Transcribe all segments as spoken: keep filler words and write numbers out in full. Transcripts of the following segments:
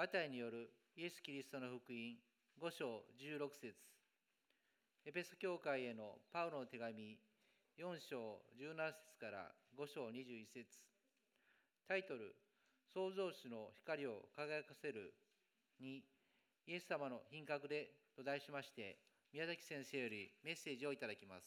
マタイによるイエス・キリストの福音ご章じゅうろく節、エペソ教会へのパウロの手紙よん章じゅうなな節からご章にじゅういち節、タイトル、創造主の光を輝かせるに、イエス様の品格でと題しまして、宮崎先生よりメッセージをいただきます。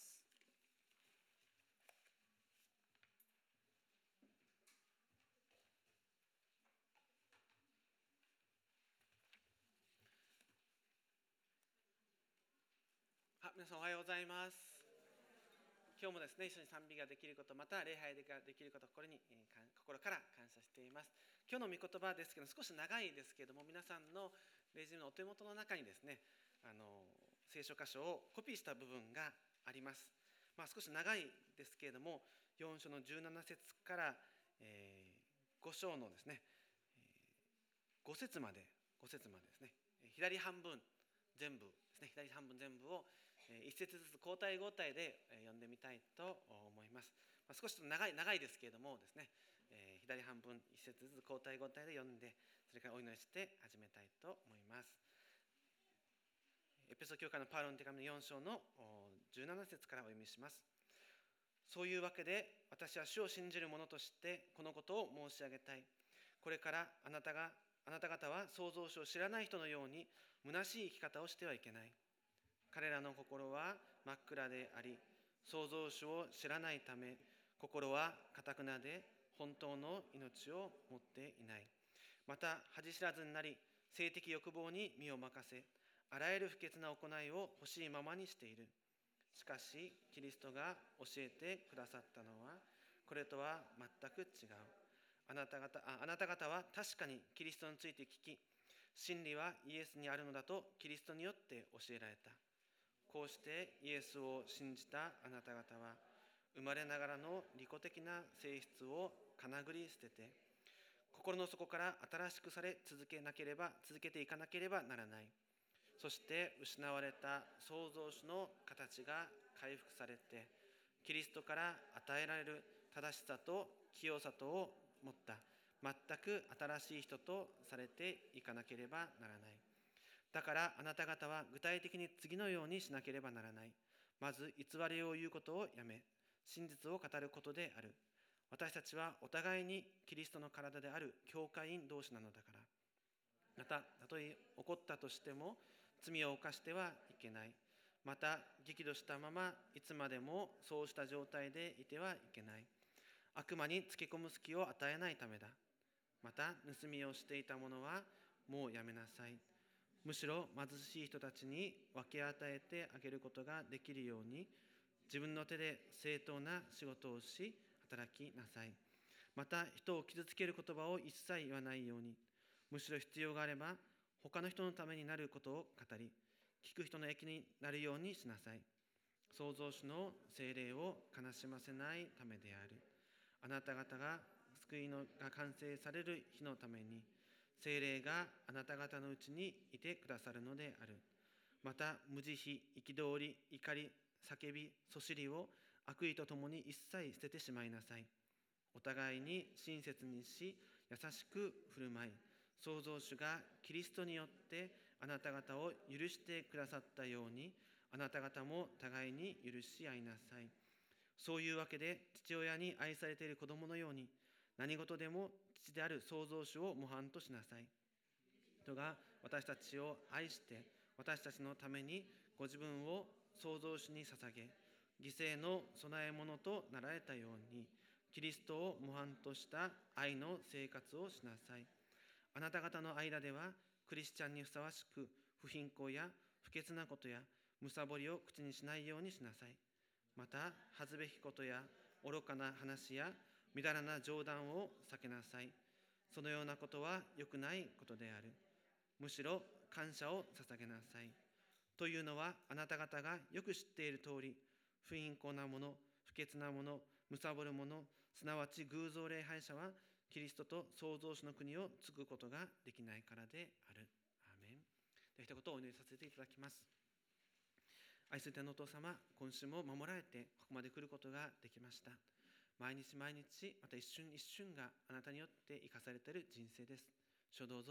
あ、皆さんおはようございます。今日もですね、一緒に賛美ができること、また礼拝ができること、これに心から感謝しています。今日の御言葉ですけど、少し長いですけれども、皆さんのレジュメのお手元の中にですね、あの聖書箇所をコピーした部分があります。まあ、少し長いですけれども、よん章のじゅうなな節から、えー、ご章のですね、ご節まで、ご節までですね、左半分全部ですね、左半分全部を一節ずつ交代交代で読んでみたいと思います。少し長い長いですけれどもですね、左半分一節ずつ交代交代で読んで、それからお祈りして始めたいと思います。エペソ教会のパウロの手紙のよん章のじゅうなな節からお読みします。そういうわけで、私は主を信じる者としてこのことを申し上げたい。これからあなたがあなた方は創造主を知らない人のように虚しい生き方をしてはいけない。彼らの心は真っ暗であり、創造主を知らないため、心は堅くなで本当の命を持っていない。また恥知らずになり、性的欲望に身を任せ、あらゆる不潔な行いを欲しいままにしている。しかしキリストが教えてくださったのは、これとは全く違う。あなた方、あ、あなた方は確かにキリストについて聞き、真理はイエスにあるのだとキリストによって教えられた。こうしてイエスを信じたあなた方は、生まれながらの利己的な性質をかなぐり捨てて、心の底から新しくされ続けなければ続けていかなければならない。そして失われた創造主の形が回復されて、キリストから与えられる正しさと清さとを持った全く新しい人とされていかなければならない。だからあなた方は具体的に次のようにしなければならない。まず偽りを言うことをやめ、真実を語ることである。私たちはお互いにキリストの体である教会員同士なのだから。また、たとえ起こったとしても罪を犯してはいけない。また激怒したままいつまでもそうした状態でいてはいけない。悪魔につけ込む隙を与えないためだ。また盗みをしていた者はもうやめなさい。むしろ貧しい人たちに分け与えてあげることができるように、自分の手で正当な仕事をし働きなさい。また人を傷つける言葉を一切言わないように、むしろ必要があれば他の人のためになることを語り、聞く人の益になるようにしなさい。創造主の聖霊を悲しませないためである。あなた方が救いのが完成される日のために、聖霊があなた方のうちにいてくださるのである。また無慈悲、憤り、怒り、叫び、そしりを悪意とともに一切捨ててしまいなさい。お互いに親切にし、優しく振る舞い、創造主がキリストによってあなた方を許してくださったように、あなた方も互いに許し合いなさい。そういうわけで、父親に愛されている子供のように、何事でも父である創造主を模範としなさい。人が私たちを愛して、私たちのためにご自分を創造主に捧げ、犠牲の供え物となられたように、キリストを模範とした愛の生活をしなさい。あなた方の間では、クリスチャンにふさわしく、不貧困や不潔なことや、むさぼりを口にしないようにしなさい。また、恥ずべきことや愚かな話やみだらな冗談を避けなさい。そのようなことは良くないことである。むしろ感謝を捧げなさい。というのは、あなた方がよく知っている通り、不貧困な者、不潔な者、むさぼる者、すなわち偶像礼拝者は、キリストと創造主の国を継ぐことができないからである。アーメン。では一言お祈りさせていただきます。愛する天のお父様、今週も守られてここまで来ることができました。毎日毎日、また一瞬一瞬があなたによって生かされている人生です。主どうぞ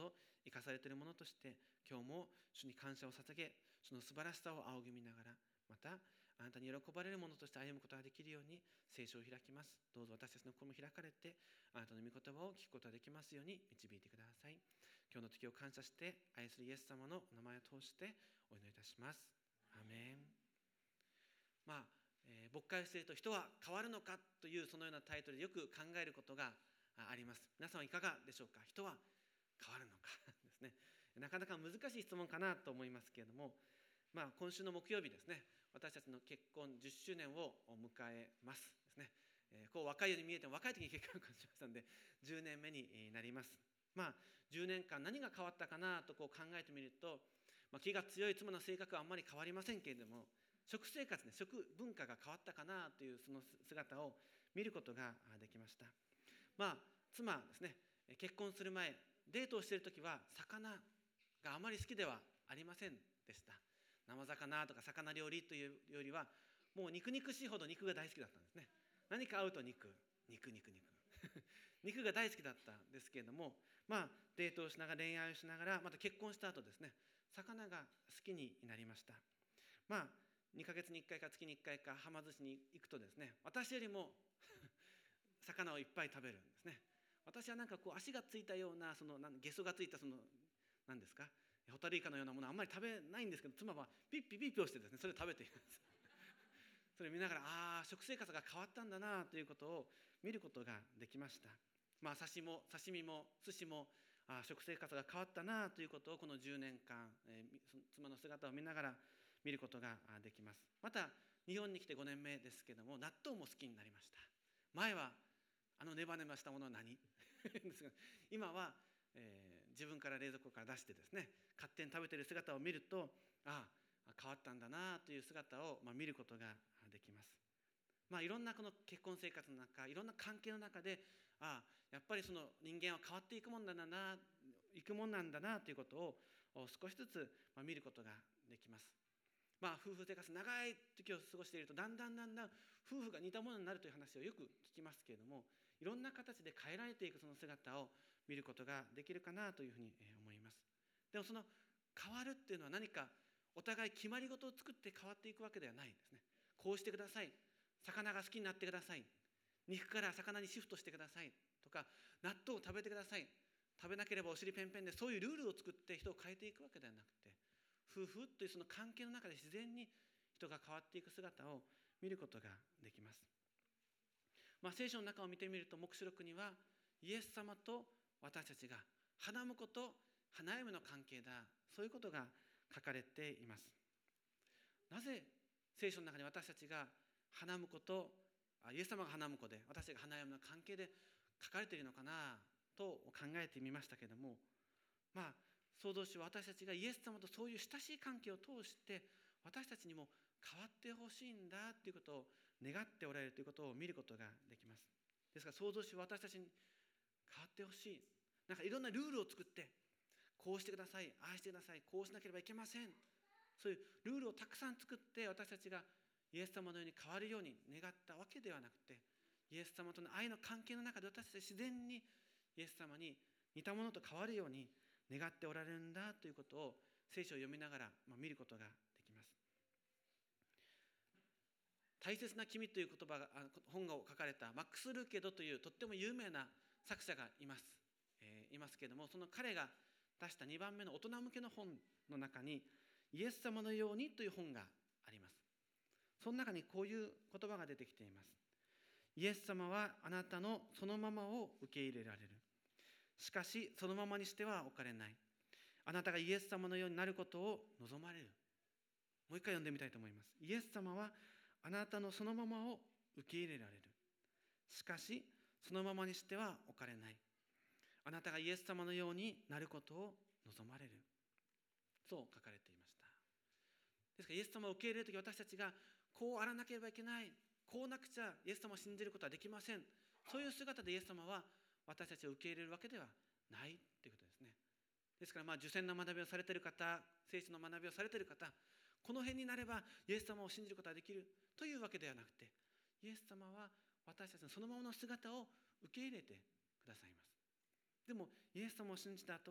生かされているものとして、今日も主に感謝を捧げ、その素晴らしさを仰ぎ見ながら、またあなたに喜ばれるものとして歩むことができるように聖書を開きます。どうぞ私たちの心も開かれて、あなたの御言葉を聞くことができますように導いてください。今日の時を感謝して、愛するイエス様の名前を通してお祈りいたします。アーメン。まあ、えー、牧会をしていると人は変わるのかというそのようなタイトルでよく考えることがあります。皆さんはいかがでしょうか。人は変わるのかですね。なかなか難しい質問かなと思いますけれども、まあ、今週の木曜日ですね、私たちの結婚じゅっしゅうねんを迎えますですね。えー、こう若いように見えても若い時に結婚しましたのでじゅうねんめになります。まあ、じゅうねんかん何が変わったかなとこう考えてみると、まあ、気が強い妻の性格はあんまり変わりませんけれども、食生活ね、食文化が変わったかなというその姿を見ることができました。まあ、妻はですね、結婚する前、デートをしている時は魚があまり好きではありませんでした。生魚とか魚料理というよりは、もう肉肉しいほど肉が大好きだったんですね。何か合うと肉、肉肉肉肉が大好きだったんですけれども、まあデートをしながら恋愛をしながら、また結婚した後ですね、魚が好きになりました。まあにかげつにいっかいか月にいっかいかはま寿司に行くとですね、私よりも魚をいっぱい食べるんですね。私はなんかこう足がついたような、そのゲソがついたその何ですか、ホタルイカのようなものはあんまり食べないんですけど、妻はピッピピッピをしてですね、それを食べています。それを見ながら、ああ食生活が変わったんだなということを見ることができました。まあ刺身も刺身も寿司も、あ食生活が変わったなということをこのじゅうねんかん、えー、妻の姿を見ながら見ることができます。また日本に来てごねんめですけども、納豆も好きになりました。前はあのネバネバしたものは何ですが、今は、えー、自分から冷蔵庫から出してですね、勝手に食べている姿を見ると、ああ変わったんだなという姿を、まあ、見ることができます。まあ、いろんなこの結婚生活の中、いろんな関係の中で、ああやっぱりその人間は変わっていくもんだな、いくもんなんだなということを少しずつ見ることができます。まあ、夫婦生活長い時を過ごしていると、だんだんだんだん夫婦が似たものになるという話をよく聞きますけれども、いろんな形で変えられていくその姿を見ることができるかなというふうに思います。でもその変わるっていうのは何かお互い決まり事を作って変わっていくわけではないんですね。こうしてください、魚が好きになってください、肉から魚にシフトしてくださいとか、納豆を食べてください、食べなければお尻ペンペンで、そういうルールを作って人を変えていくわけではなくて、夫婦というその関係の中で自然に人が変わっていく姿を見ることができます。まあ、聖書の中を見てみると、黙示録にはイエス様と私たちが花婿と花嫁の関係だ、そういうことが書かれています。なぜ聖書の中に私たちが花婿とイエス様が花婿で私たちが花嫁の関係で書かれているのかなと考えてみましたけれども、まあ創造主は私たちがイエス様とそういう親しい関係を通して私たちにも変わってほしいんだということを願っておられるということを見ることができます。ですから創造主は私たちに変わってほしい、なんかいろんなルールを作って、こうしてください、ああしてください、こうしなければいけません、そういうルールをたくさん作って私たちがイエス様のように変わるように願ったわけではなくて、イエス様との愛の関係の中で私たち自然にイエス様に似たものと変わるように願っておられるんだということを聖書を読みながら見ることができます。大切な君という言葉が本が書かれたマックス・ルーケドというとっても有名な作者がいます、えー、いますけれども、その彼が出したにばんめの大人向けの本の中にイエス様のようにという本があります。その中にこういう言葉が出てきています。イエス様はあなたのそのままを受け入れられる。しかしそのままにしては置かれない。あなたがイエス様のようになることを望まれる。もう一回読んでみたいと思います。イエス様はあなたのそのままを受け入れられる。しかしそのままにしては置かれない。あなたがイエス様のようになることを望まれる。そう書かれていました。ですからイエス様を受け入れるとき、私たちがこうあらなければいけない、こうなくちゃイエス様を信じることはできません、そういう姿でイエス様は私たちを受け入れるわけではないということですね。ですからまあ受洗の学びをされている方、聖書の学びをされている方、この辺になればイエス様を信じることができるというわけではなくて、イエス様は私たちのそのままの姿を受け入れてくださいます。でもイエス様を信じた後は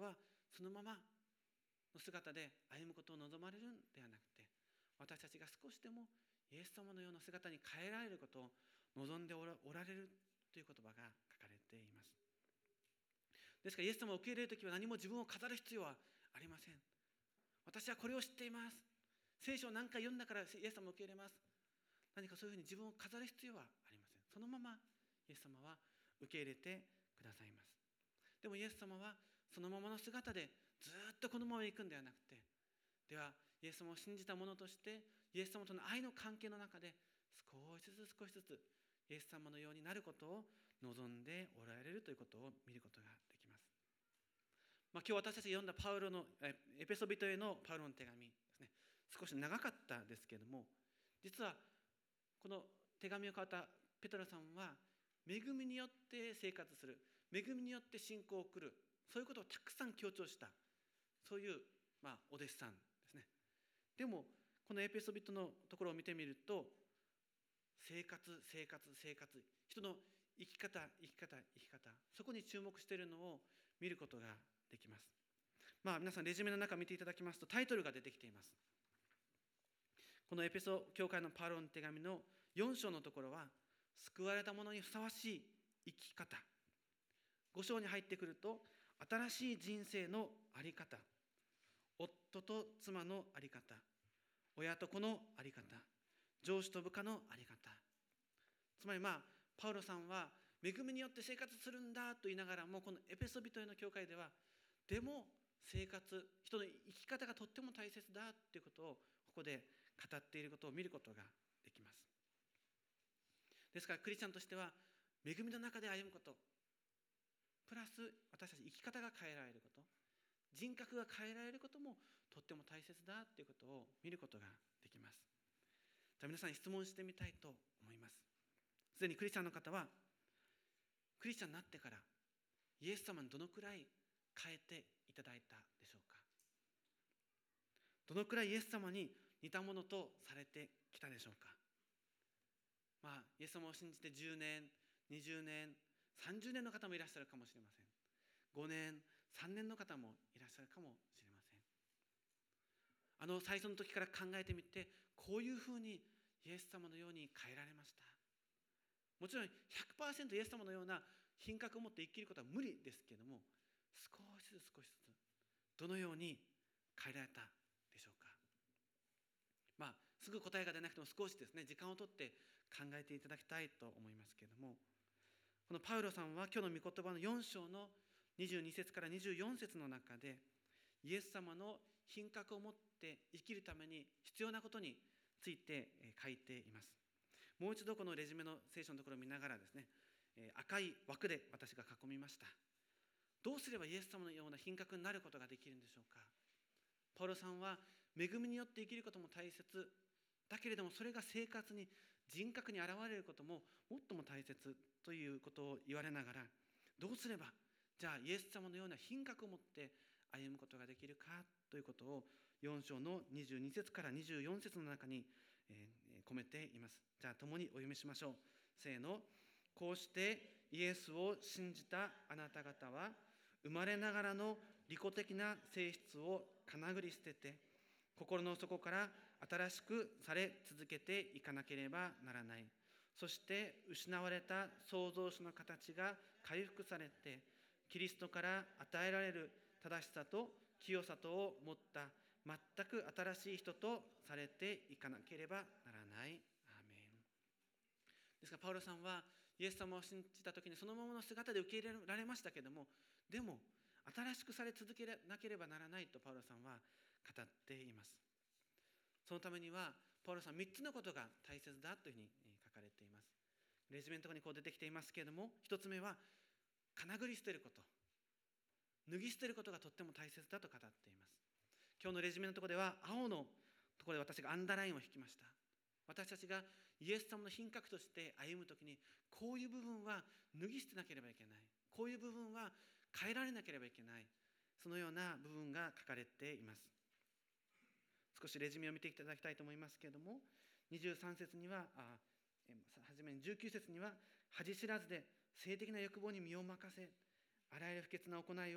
そのままの姿で歩むことを望まれるんではなくて、私たちが少しでもイエス様のような姿に変えられることを望んでおられるという言葉が書かれています。ですからイエス様を受け入れるときは何も自分を飾る必要はありません。私はこれを知っています。聖書を何回読んだからイエス様を受け入れます。何かそういうふうに自分を飾る必要はありません。そのままイエス様は受け入れてくださいます。でもイエス様はそのままの姿でずっとこのまま行くんではなくて、ではイエス様を信じた者としてイエス様との愛の関係の中で少しずつ少しずつイエス様のようになることを望んでおられるということを見ることができます。まあ、今日私たちが読んだパウロのエペソビトへのパウロの手紙ですね、少し長かったですけれども、実はこの手紙を書いたペトロさんは恵みによって生活する、恵みによって信仰を送る、そういうことをたくさん強調した、そういう、まあ、お弟子さんですね。でもこのエペソビトのところを見てみると、生活生活生活、人の生き方生き方生き方、そこに注目しているのを見ることができます。まあ皆さんレジュメの中見ていただきますと、タイトルが出てきています。このエペソ教会のパウロの手紙のよん章のところは、救われた者にふさわしい生き方。ご章に入ってくると、新しい人生の在り方、夫と妻の在り方、親と子の在り方、上司と部下の在り方。つまりまあパウロさんは恵みによって生活するんだと言いながらも、このエペソビトへの教会ではでも生活、人の生き方がとっても大切だということをここで語っていることを見ることができます。ですからクリスチャンとしては恵みの中で歩むこと、プラス私たち生き方が変えられること、人格が変えられることもとっても大切だということを見ることができます。じゃあ皆さんに質問してみたいと思います。すでにクリスチャンの方はクリスチャンになってからイエス様にどのくらい変えていただいたでしょうか。どのくらいイエス様に似たものとされてきたでしょうか。まあイエス様を信じてじゅうねん、にじゅうねん、さんじゅうねんの方もいらっしゃるかもしれません。ごねん、さんねんの方もいらっしゃるかもしれません。あの最初の時から考えてみて、こういうふうにイエス様のように変えられました。もちろん ひゃくパーセント イエス様のような品格を持って生きることは無理ですけれども、少しずつ少しずつどのように変えられたでしょうか。まあすぐ答えが出なくても少しですね、時間をとって考えていただきたいと思いますけれども、このパウロさんは今日の御言葉のよん章のにじゅうに節からにじゅうよん節の中で、イエス様の品格を持って生きるために必要なことについて書いています。もう一度このレジュメの聖書のところを見ながらですね、赤い枠で私が囲みました。どうすればイエス様のような品格になることができるんでしょうか。パウロさんは恵みによって生きることも大切だけれども、それが生活に人格に現れることももっとも大切ということを言われながら、どうすればじゃあイエス様のような品格を持って歩むことができるかということをよん章のにじゅうに節からにじゅうよん節の中に、えー、込めています。じゃあ共にお読みしましょう。せーの。こうしてイエスを信じたあなた方は、生まれながらの利己的な性質をかなぐり捨てて、心の底から新しくされ続けていかなければならない。そして失われた創造主の形が回復されて、キリストから与えられる正しさと清さとを持った全く新しい人とされていかなければならない。アーメン。ですからパウロさんはイエス様を信じた時にそのままの姿で受け入れられましたけれども、でも新しくされ続けなければならないとパウロさんは語っています。そのためにはパウロさんみっつのことが大切だというふうに書かれています。レジュメのところにこう出てきていますけれども、ひとつめはかなぐり捨てること、脱ぎ捨てることがとっても大切だと語っています。今日のレジュメのところでは青のところで私がアンダーラインを引きました。私たちがイエス様の品格として歩むときに、こういう部分は脱ぎ捨てなければいけない、こういう部分は変えられなければいけない、そのような部分が書かれています。少しレジュメを見ていただきたいと思いますけれども、にじゅうさん節にはあはじめにじゅうきゅう節には、恥知らずで性的な欲望に身を任せ、あらゆる不潔な行いを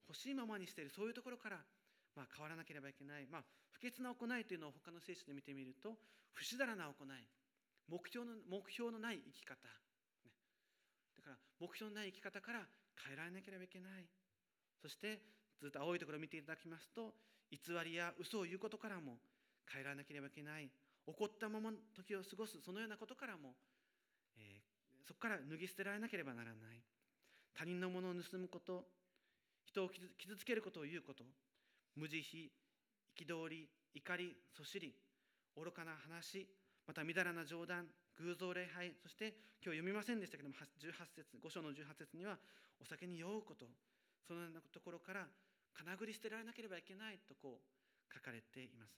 欲しいままにしている、そういうところから、まあ、変わらなければいけない、まあ、不潔な行いというのを他の聖書で見てみると、不死だらな行い、目標の目標のない生き方、ね、だから目標のない生き方から変えられなければいけない。そしてずっと青いところを見ていただきますと、偽りや嘘を言うことからも変えられなければいけない。怒ったまま時を過ごす、そのようなことからも、えー、そこから脱ぎ捨てられなければならない。他人のものを盗むこと、人を傷つけることを言うこと、無慈悲、憤り、怒り、そしり、愚かな話、またみだらな冗談、偶像礼拝、そして今日読みませんでしたけども、じゅうはち節、ご章のじゅうはち節にはお酒に酔うこと、そのようなところからかなぐり捨てられなければいけないとこう書かれています。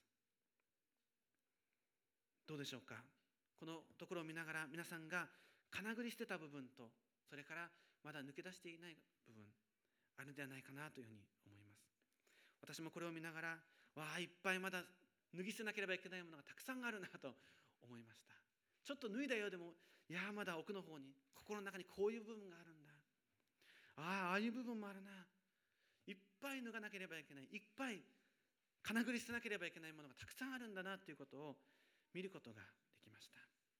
どうでしょうか。このところを見ながら皆さんがかなぐり捨てた部分と、それからまだ抜け出していない部分あるのではないかなというふうに思います。私もこれを見ながら、わあいっぱいまだ脱ぎ捨てなければいけないものがたくさんあるなと思いました。ちょっと脱いだようでも、いやまだ奥の方に、心の中にこういう部分があるんだ、ああああいう部分もあるな、いっぱい脱がなければいけない、いっぱいかなぐり捨てなければいけないものがたくさんあるんだなということを見ることができました。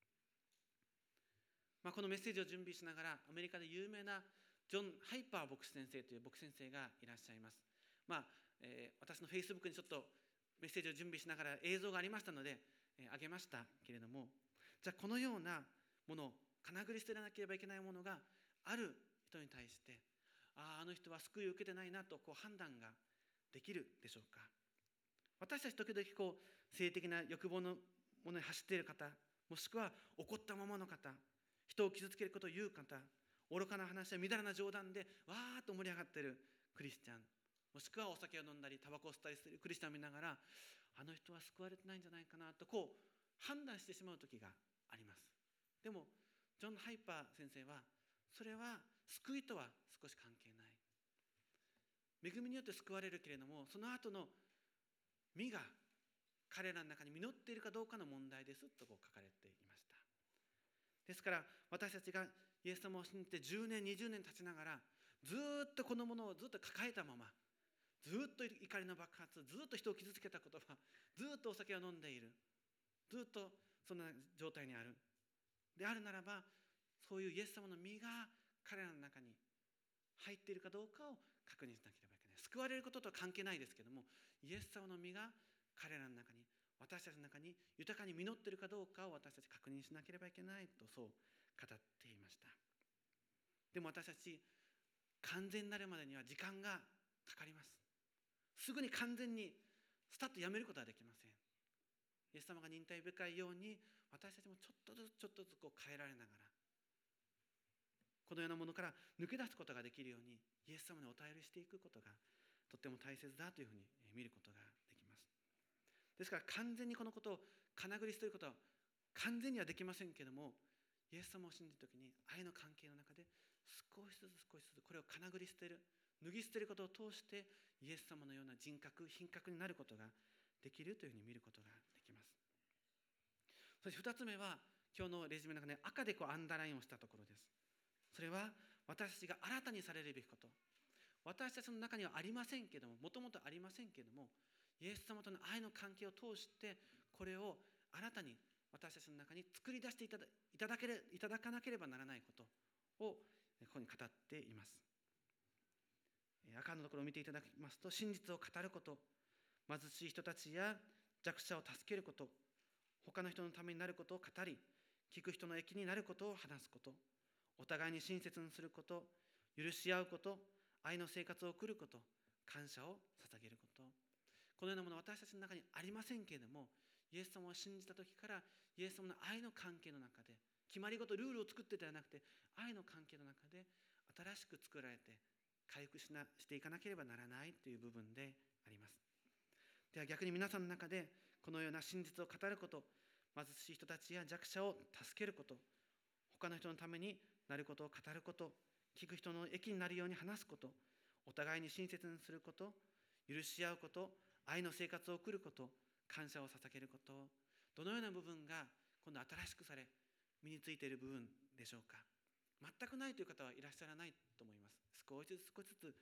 まあ、このメッセージを準備しながら、アメリカで有名なジョン・ハイパー牧師先生という牧師先生がいらっしゃいます。まあえー、私のフェイスブックにちょっとメッセージを準備しながら映像がありましたので、えー、あげましたけれども、じゃあこのようなものをかなぐり捨てなければいけないものがある人に対して、あああの人は救いを受けてないなとこう判断ができるでしょうか。私たち時々こう性的な欲望のものに走っている方、もしくは怒ったままの方、人を傷つけることを言う方、愚かな話やみだらな冗談でわーっと盛り上がっているクリスチャン、もしくはお酒を飲んだりタバコを吸ったりするクリスチャンを見ながら、あの人は救われてないんじゃないかなとこう判断してしまう時があります。でもジョン・ハイパー先生は、それは救いとは少し関係ない、恵みによって救われるけれども、その後の実が彼らの中に実っているかどうかの問題ですとこう書かれていました。ですから私たちがイエス様を信じてじゅうねんにじゅうねん経ちながら、ずっとこのものをずっと抱えたまま、ずっと怒りの爆発、ずっと人を傷つけた言葉、ずっとお酒を飲んでいる、ずっとそんな状態にあるであるならば、そういうイエス様の実が彼らの中に入っているかどうかを確認しなければいけない。救われることとは関係ないですけども、イエス様の実が彼らの中に、私たちの中に豊かに実っているかどうかを私たち確認しなければいけないと、そう語っていました。でも私たち完全になるまでには時間がかかります。すぐに完全にスタッとやめることはできません。イエス様が忍耐深いように、私たちもちょっとずつちょっとずつこう変えられながら、このようなものから抜け出すことができるように、イエス様にお頼りしていくことがとっても大切だというふうに見ることができます。ですから完全にこのことをかなぐり捨てることは完全にはできませんけれども、イエス様を信じるときに愛の関係の中で少しずつ少しずつこれをかなぐり捨てる、脱ぎ捨てることを通してイエス様のような人格、品格になることができるというふうに見ることができます。そしてふたつめは、今日のレジュメの中で赤でこうアンダーラインをしたところです。それは私たちが新たにされるべきこと、私たちの中にはありませんけども、もともとありませんけども、イエス様との愛の関係を通してこれを新たに私たちの中に作り出していただ、いただけれ、いただかなければならないことをここに語っています。赤のところを見ていただきますと、真実を語ること、貧しい人たちや弱者を助けること、他の人のためになることを語り、聞く人の益になることを話すこと、お互いに親切にすること、許し合うこと、愛の生活を送ること、感謝を捧げること、このようなものは私たちの中にありませんけれども、イエス様を信じた時からイエス様の愛の関係の中で、決まり事、ルールを作ってではなくて、愛の関係の中で新しく作られて回復しなしていかなければならないという部分であります。では逆に皆さんの中でこのような真実を語ること、貧しい人たちや弱者を助けること、他の人のためになることを語ること、聞く人の益になるように話すこと、お互いに親切にすること、許し合うこと、愛の生活を送ること、感謝を捧げること、どのような部分が今度新しくされ身についている部分でしょうか。全くないという方はいらっしゃらないと思います。少しずつ少しずつ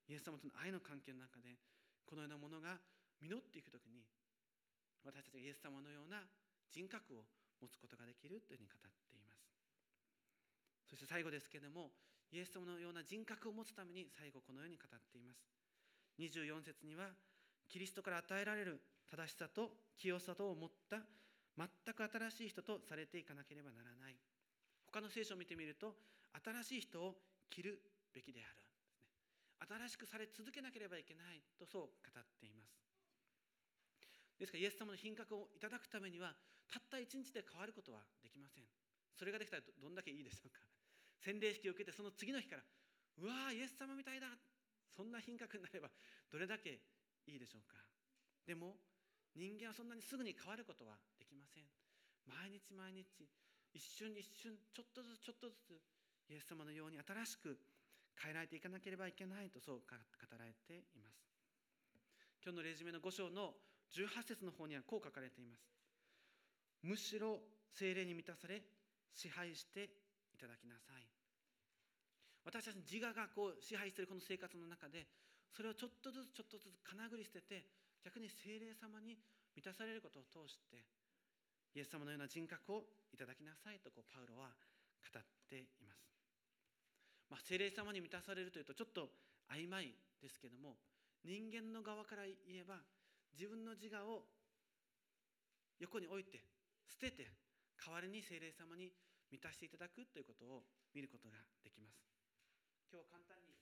イエス様との愛の関係の中でこのようなものが実っていくときに、私たちがイエス様のような人格を持つことができるというふうに語っています。そして最後ですけれども、イエス様のような人格を持つために最後このように語っています。にじゅうよん節には、キリストから与えられる正しさと清さとを持った全く新しい人とされていかなければならない。他の聖書を見てみると、新しい人を着るべきである。新しくされ続けなければいけないとそう語っています。ですからイエス様の品格をいただくためには、たった一日で変わることはできません。それができたらどんだけいいでしょうか。洗礼式を受けてその次の日から、うわーイエス様みたいだ、そんな品格になればどれだけいいでしょうか。でも人間はそんなにすぐに変わることはできません。毎日毎日、一瞬一瞬、ちょっとずつちょっとずつイエス様のように新しく変えられていかなければいけないとそう語られています。今日の例示目のご章のじゅうはち節の方にはこう書かれています。むしろ聖霊に満たされ支配していただきなさい。私たちの自我がこう支配しているこの生活の中で、それをちょっとずつちょっとずつかなぐり捨てて、逆に聖霊様に満たされることを通してイエス様のような人格をいただきなさいとこうパウロは語っています。まあ、聖霊様に満たされるというとちょっと曖昧ですけども、人間の側から言えば自分の自我を横に置いて捨てて、代わりに聖霊様に満たしていただくということを見ることができます。今日簡単に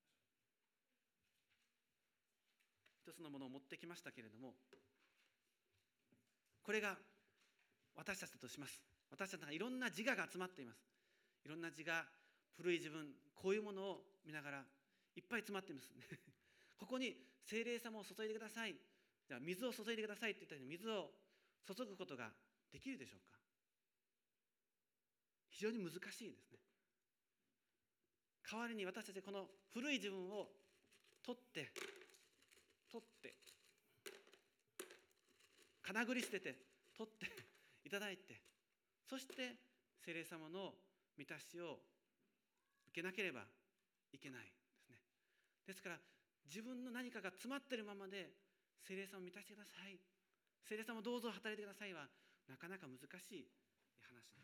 一つのものを持ってきましたけれども、これが私たちだとします。私たちはいろんな自我が集まっています。いろんな自我、古い自分、こういうものを見ながらいっぱい詰まっていますここに聖霊様を注いでください、じゃあ水を注いでくださいって言ったように水を注ぐことができるでしょうか。非常に難しいですね。代わりに私たちはこの古い自分を取って取ってかなぐり捨てて取っていただいて、そして聖霊様の満たしを受けなければいけないですね。ですから自分の何かが詰まっているままで聖霊様を満たしてください、聖霊様どうぞ働いてくださいはなかなか難しい話です。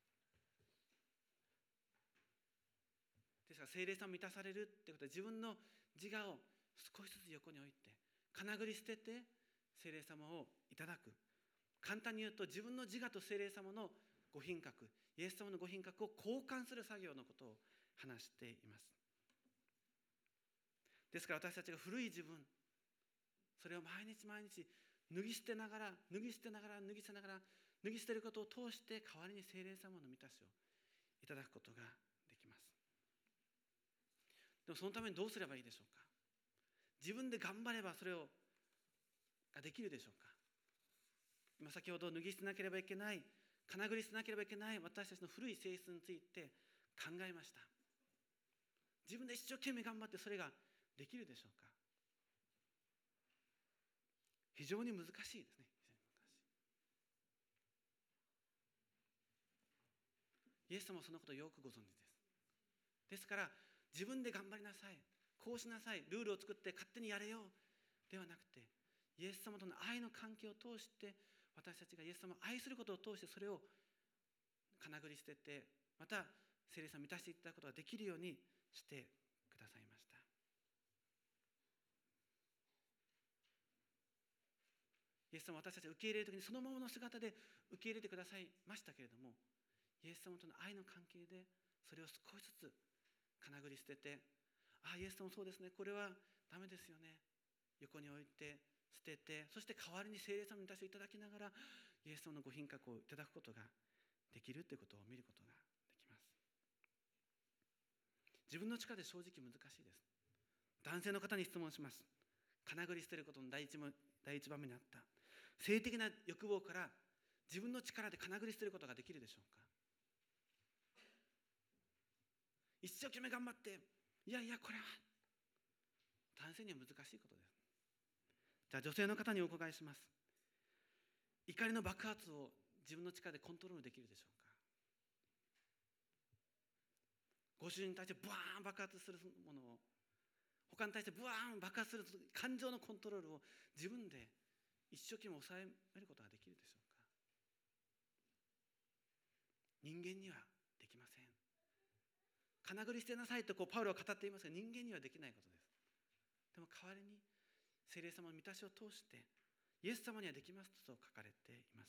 ですから聖霊様を満たされるってことは、自分の自我を少しずつ横に置いてかなぐり捨てて聖霊様をいただく。簡単に言うと、自分の自我と聖霊様のご品格、イエス様のご品格を交換する作業のことを話しています。ですから私たちが古い自分、それを毎日毎日脱ぎ捨てながら脱ぎ捨てながら脱ぎ捨てながら脱ぎ捨てることを通して、代わりに聖霊様の満たしをいただくことができます。でもそのためにどうすればいいでしょうか。自分で頑張ればそれをができるでしょうか。今先ほど脱ぎ捨てなければいけない、かなぐり捨てなければいけない私たちの古い性質について考えました。自分で一生懸命頑張ってそれができるでしょうか。非常に難しいですね。イエス様はそのことをよくご存知です。ですから自分で頑張りなさい、こうしなさい、ルールを作って勝手にやれようではなくて、イエス様との愛の関係を通して私たちがイエス様を愛することを通してそれをかなぐり捨てて、また聖霊様を満たしていただくことができるようにしてくださいました。イエス様は私たちが受け入れるときにそのままの姿で受け入れてくださいましたけれども、イエス様との愛の関係でそれを少しずつかなぐり捨てて、ああイエス様そうですね、これはダメですよね、横に置いて捨てて、そして代わりに聖霊様に満たしていただきながらイエス様のご品格をいただくことができるということを見ることができます。自分の力で正直難しいです。男性の方に質問します。かなぐり捨てることの第一も第一番目にあった性的な欲望から自分の力でかなぐり捨てることができるでしょうか。一生懸命頑張って、いやいやこれは男性には難しいことです。じゃあ女性の方にお伺いします。怒りの爆発を自分の力でコントロールできるでしょうか。ご主人に対してバーン爆発するものを他に対してブワーン爆発する感情のコントロールを自分で一生懸命抑えることができるでしょうか。人間にはできません。金繰り捨てなさいとこうパウロは語っていますが、人間にはできないことです。でも代わりに聖霊様の満たしを通してイエス様にはできますと書かれています。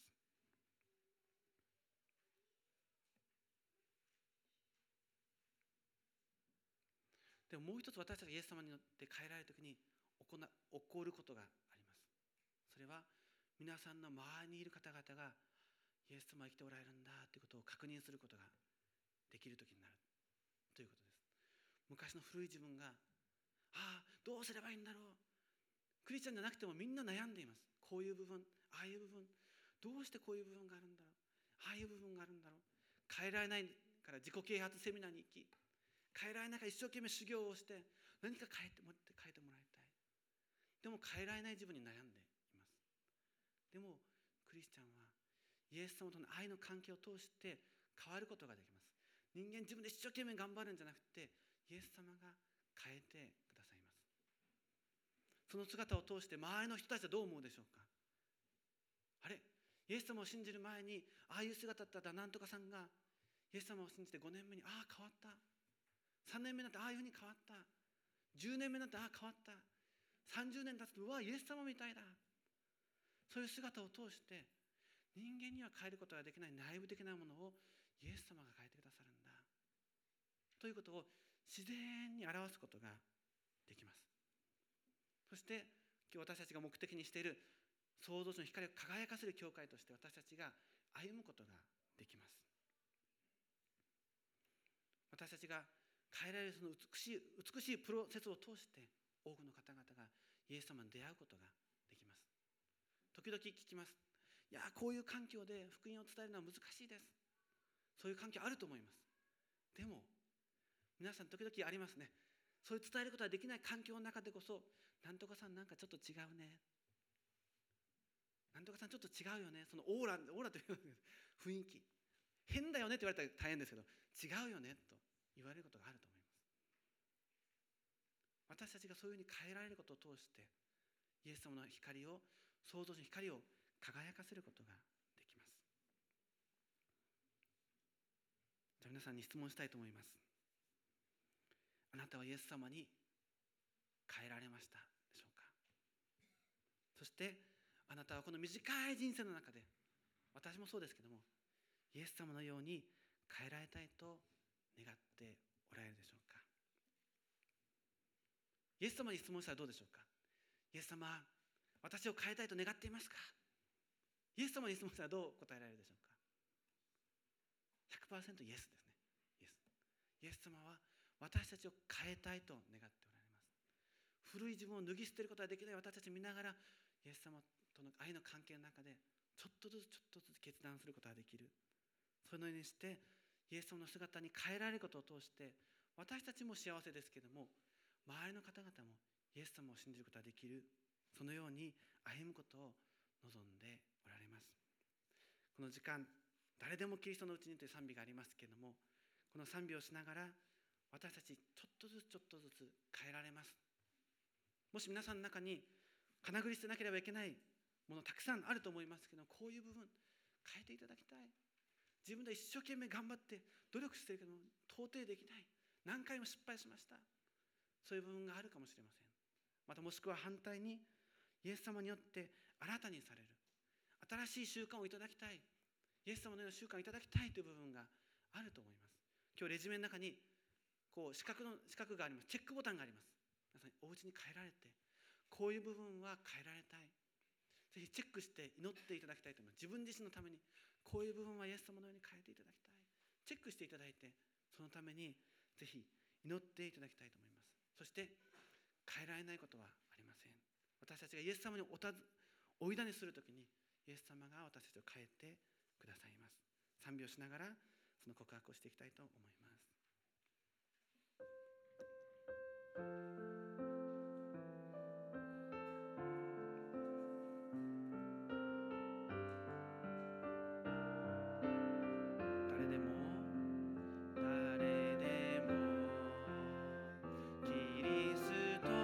でももう一つ私たちがイエス様によって変えられるときに起こな起こることがあります。それは皆さんの周りにいる方々がイエス様は生きておられるんだということを確認することができるときになるということです。昔の古い自分が、ああどうすればいいんだろう、クリスチャンじゃなくてもみんな悩んでいます。こういう部分、ああいう部分、どうしてこういう部分があるんだろう、ああいう部分があるんだろう。変えられないから自己啓発セミナーに行き、変えられないから一生懸命修行をして何か変えてもらって変えてもらいたい。でも変えられない自分に悩んでいます。でもクリスチャンはイエス様との愛の関係を通して変わることができます。人間自分で一生懸命頑張るんじゃなくて、イエス様が変えてくださいます。その姿を通して周りの人たちはどう思うでしょうか。あれ、イエス様を信じる前にああいう姿だったなんとかさんがイエス様を信じてごねんめにああ変わった、さんねんめになってああいうふうに変わった、じゅうねんめになってああ変わった、さんじゅうねん経つとうわイエス様みたいだ。そういう姿を通して人間には変えることができない内部的なものをイエス様が変えてくださるんだということを自然に表すことができます。そして今日私たちが目的にしている創造主の光を輝かせる教会として私たちが歩むことができます。私たちが変えられるその美しい美しいプロセスを通して多くの方々がイエス様に出会うことができます。時々聞きます。いやこういう環境で福音を伝えるのは難しいです。そういう環境あると思います。でも皆さん時々ありますね。そういう伝えることができない環境の中でこそ、なんとかさんなんかちょっと違うね、なんとかさんちょっと違うよね、そのオーラオーラという雰囲気変だよねって言われたら大変ですけど、違うよねと言われることがあると思います。私たちがそういうふうに変えられることを通してイエス様の光を、創造主の光を輝かせることができます。じゃあ皆さんに質問したいと思います。あなたはイエス様に変えられましたでしょうか。そしてあなたはこの短い人生の中で、私もそうですけども、イエス様のように変えられたいと願っておられるでしょうか。イエス様に質問したらどうでしょうか。イエス様、私を変えたいと願っていますか。イエス様に質問したらどう答えられるでしょうか。 ひゃくパーセント イエスですね。イエス。イエス様は私たちを変えたいと願っておられます。古い自分を脱ぎ捨てることができない私たちを見ながら、イエス様との愛の関係の中でちょっとずつちょっとずつ決断することができる。そのようにしてイエス様の姿に変えられることを通して私たちも幸せですけれども、周りの方々もイエス様を信じることができる、そのように歩むことを望んでおられます。この時間、誰でもキリストのうちにという賛美がありますけれども、この賛美をしながら私たちちょっとずつちょっとずつ変えられます。もし皆さんの中に金繰り捨てなければいけないものたくさんあると思いますけど、こういう部分変えていただきたい。自分で一生懸命頑張って努力しているけども到底できない、何回も失敗しました、そういう部分があるかもしれません。またもしくは反対にイエス様によって新たにされる新しい習慣をいただきたい、イエス様のような習慣をいただきたいという部分があると思います。今日レジュメの中にこう四角の四角があります。チェックボタンがあります。皆さんお家に変えられて、こういう部分は変えられたい、ぜひチェックして祈っていただきたいと思います。自分自身のためにこういう部分はイエス様のように変えていただきたい、チェックしていただいて、そのためにぜひ祈っていただきたいと思います。そして変えられないことはありません。私たちがイエス様におたずおいだにするときにイエス様が私たちを変えてくださいます。賛美をしながらその告白をしていきたいと思います。誰でも誰でもキリスト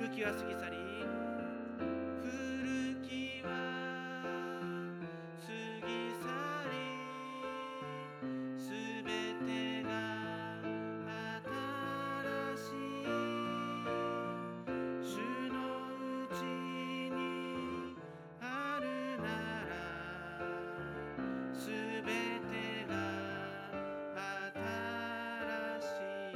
きは過ぎ去り、古きは過ぎ去り、すべてが新しい。主のうちにあるなら、すべてが新しい。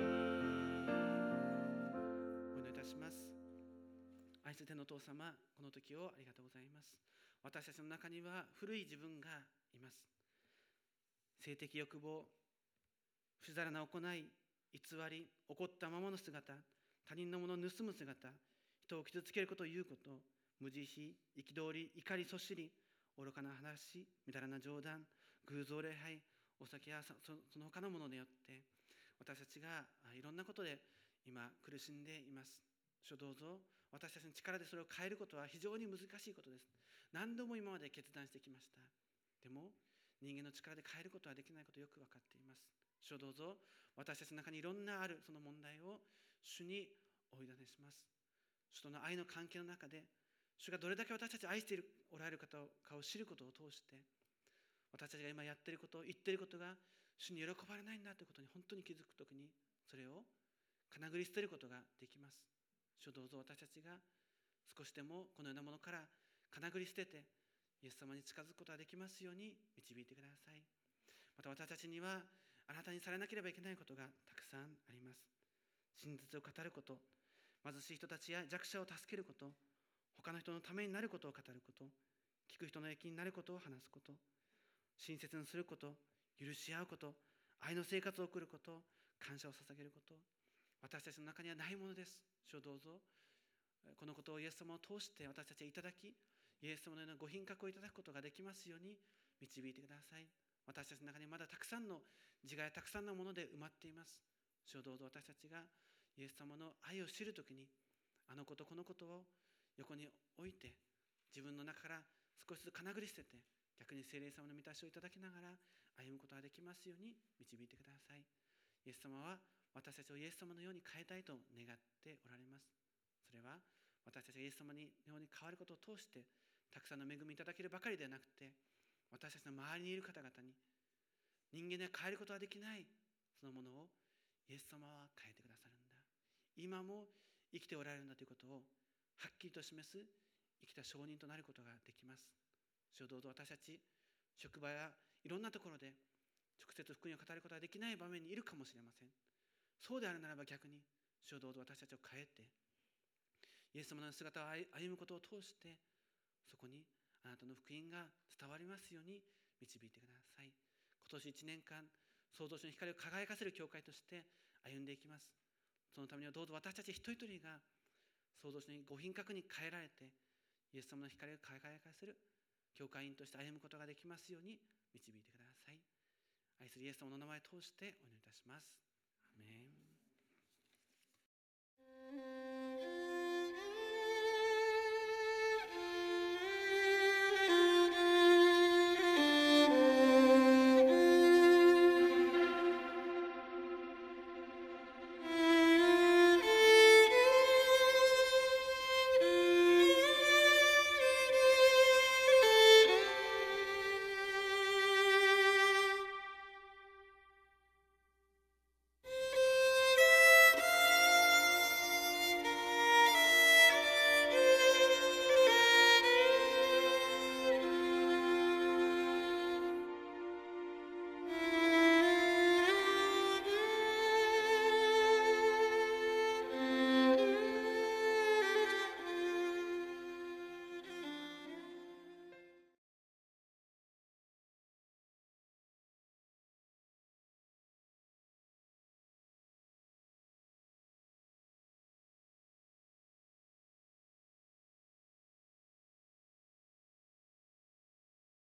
お祈りいたします。愛する天のお父様、この時をありがとうございます。私たちの中には古い自分がいます。性的欲望、不ざらな行い、偽り、怒ったままの姿、他人のものを盗む姿、人を傷つけることを言うこと、無慈悲、憤り、怒り、そしり、愚かな話、みだらな冗談、偶像礼拝、お酒や そ, その他のものによって私たちがいろんなことで今苦しんでいます。主どうぞ私たちの力でそれを変えることは非常に難しいことです。何度も今まで決断してきました。でも人間の力で変えることはできないことをよく分かっています。主どうぞ私たちの中にいろんなあるその問題を主にお委ねします。主との愛の関係の中で主がどれだけ私たちを愛しているおられる方を知ることを通して、私たちが今やっていること、言っていることが主に喜ばれないんだということに本当に気づくときに、それをかなぐり捨てることができます。主どうぞ私たちが少しでもこのようなものからかなぐり捨ててイエス様に近づくことができますように導いてください。また私たちにはあなたにされなければいけないことがたくさんあります。真実を語ること、貧しい人たちや弱者を助けること、他の人のためになることを語ること、聞く人の益になることを話すこと、親切にすること、許し合うこと、愛の生活を送ること、感謝を捧げること、私たちの中にはないものです。主をどうぞこのことをイエス様を通して私たちはいただき、イエス様のようなご品格をいただくことができますように導いてください。私たちの中にまだたくさんの自我やたくさんのもので埋まっています。主をどうぞ私たちがイエス様の愛を知るときに、あのことこのことを横に置いて自分の中から少しずつかなぐり捨てて、逆に聖霊様の満たしをいただきながら歩むことができますように導いてください。イエス様は私たちをイエス様のように変えたいと願っておられます。それは私たちがイエス様のように変わることを通してたくさんの恵みいただけるばかりではなくて、私たちの周りにいる方々に人間では変えることはできないそのものをイエス様は変えてくださるんだ、今も生きておられるんだということをはっきりと示す生きた証人となることができます。主をどうぞ私たち職場やいろんなところで直接福音を語ることができない場面にいるかもしれません。そうであるならば逆に主をどうぞ私たちを変えて、イエス様の姿を歩むことを通してそこにあなたの福音が伝わりますように導いてください。今年いちねんかん創造主の光を輝かせる教会として歩んでいきます。そのためにはどうぞ私たち一人一人が創造主にご品格に変えられてイエス様の光を輝かせる教会員として歩むことができますように導いてください。愛するイエス様の名前を通してお祈りいたします。アメン。